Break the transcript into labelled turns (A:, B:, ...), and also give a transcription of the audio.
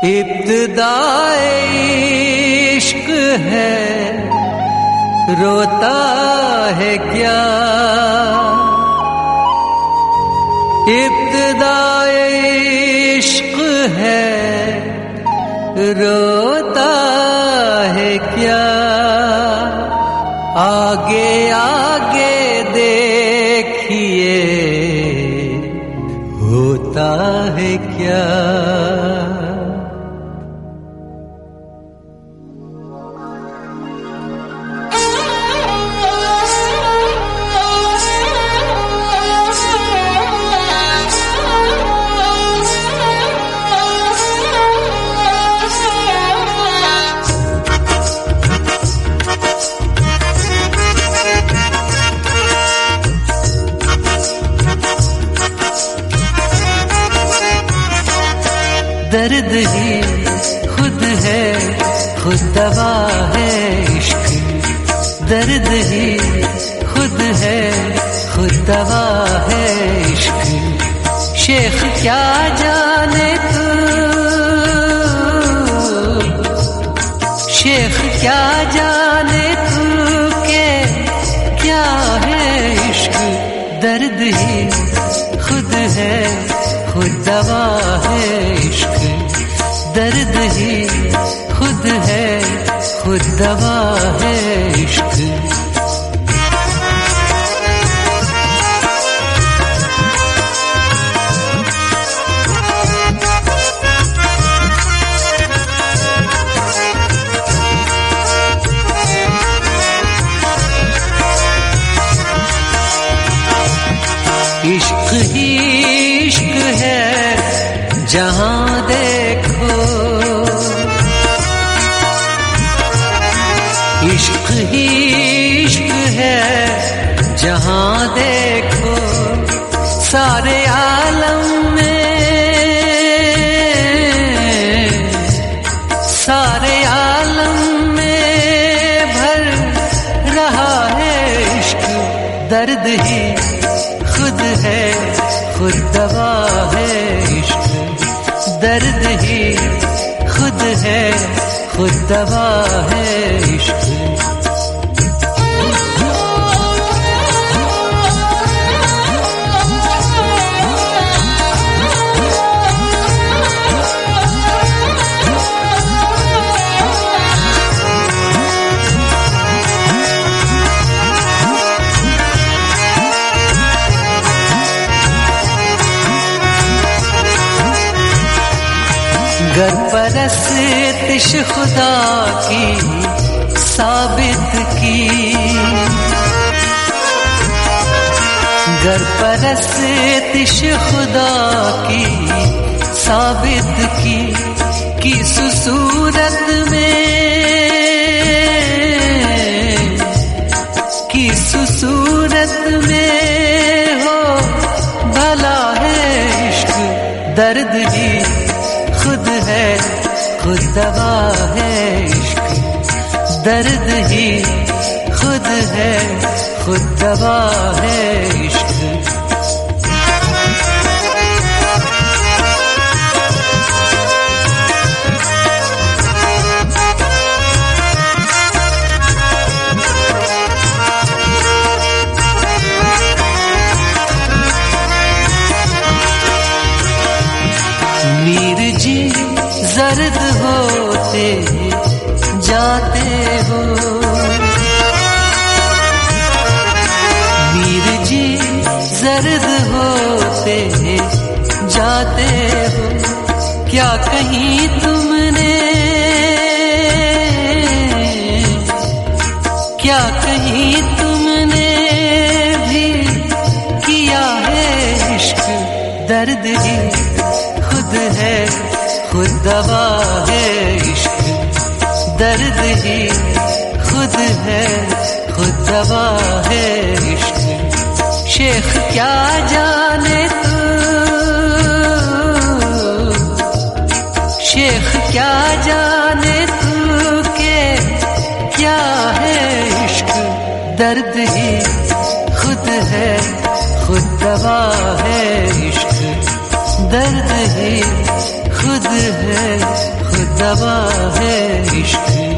A: इब्तिदाए इश्क है, रोता है क्या? इब्तिदाए इश्क है, रोता है क्या? आगे आगे देखिए, होता है क्या? दर्द ही खुद है, खुद दवा है इश्क। दर्द ही खुद है, खुद दवा है इश्क। शेख क्या जाने तू, शेख क्या जाने तू के क्या है इश्क। दर्द ही खुद है, खुद दवा है इश्क। दर्द ही खुद है, खुद दवा है इश्क। इश्क ही इश्क है, जहां देखो इश्क ही इश्क है, जहां देखो। सारे आलम में, सारे आलम में भर रहा है इश्क। दर्द ही खुद है, खुद दवा है इश्क। दर्द ही खुद है, खुद दवा है इश्क। गर परस्तिश खुदा की साबित की, गर परस्तिश खुदा की साबित की, किस सूरत में, किस सूरत में हो भला है इश्क। दर्द ही खुद है, खुद दवा है इश्क। दर्द ही खुद है, खुद दवा है इश्क। मीर जी जर्द होते जाते हो, मीर जी जर्द होते जाते हो। क्या कहीं तुमने, क्या कहीं तुमने भी किया है इश्क। दर्द ही खुद है, खुद दवा है इश्क। दर्द ही खुद है, खुद दवा है इश्क। शेख क्या जाने तू, शेख क्या जाने तू के क्या है इश्क। दर्द ही खुद है, खुद दवा है इश्क। दर्द ही खुद है, दवा है इश्क।